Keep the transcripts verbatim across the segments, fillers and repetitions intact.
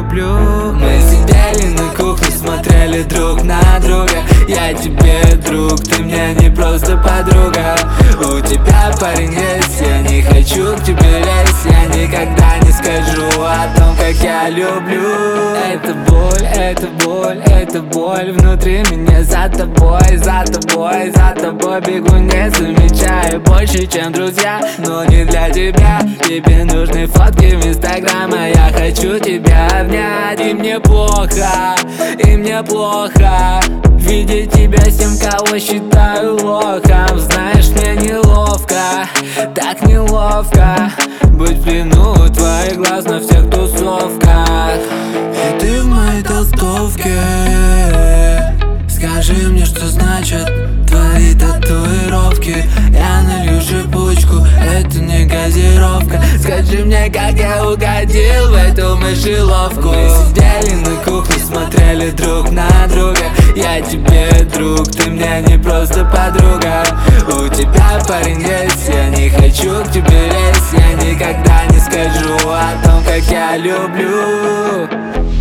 люблю. Мы сидели на кухне, смотрели друг на друга. Я тебе друг, ты мне не просто подруга. У тебя парень есть, я не хочу к тебе лезть. Я никогда не скажу о том, как я люблю. Это боль, это боль, это боль внутри меня. За тобой, за тобой, за тобой бегу, не замечаю больше, чем друзья. Но не для тебя, тебе нужны фотки в инстаграм. А я хочу тебя обнять. И мне плохо, и мне плохо видеть тебя с тем, кого считаю лохом. Знаешь, мне неловко, так неловко быть в плену твоих глаз на всех тусовках. И ты в моей толстовке. Скажи мне, что значат твои татуировки. Я налью шипучку, это не газировка. Скажи мне, как я угодил в эту мышеловку. Мы сидели на кухне, смотрели друг на друга. Я тебе друг, ты мне не просто подруга. У тебя парень есть, я не хочу к тебе лезть. Я никогда не скажу о том, как я люблю.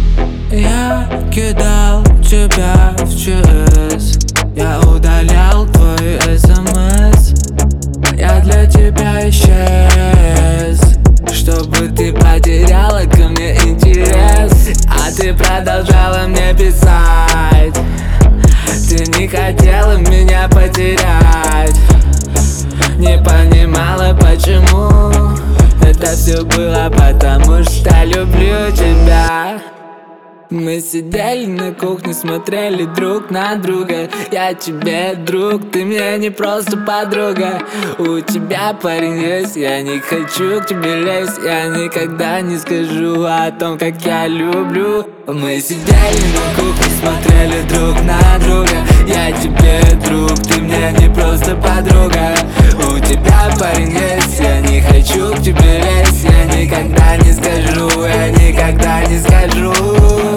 Я кидал тебя в ЧС, я удалял твои СМС. Я для тебя исчез, чтобы ты потеряла ко мне интерес. А ты продолжала мне писать. Ты не хотела меня потерять, не понимала почему. Это все было потому, что люблю тебя. Мы сидели на кухне, смотрели друг на друга. Я тебе друг, ты мне не просто подруга. У тебя парень есть, я не хочу к тебе лезть. Я никогда не скажу о том, как я люблю. Мы сидели на кухне, смотрели друг на друга. Я тебе друг, ты мне не просто подруга. У тебя парень есть, я не хочу к тебе лезть. Я никогда не скажу, я никогда не скажу.